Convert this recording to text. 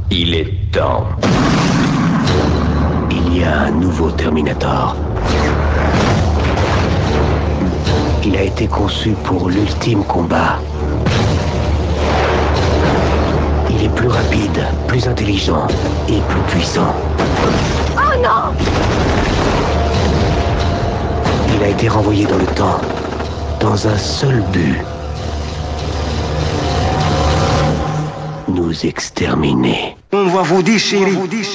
Il est temps. Il y a un nouveau Terminator. Il a été conçu pour l'ultime combat. Il est plus rapide, plus intelligent et plus puissant. Oh non! Il a été renvoyé dans le temps, dans un seul but. Nous exterminer. On va vous déchirer.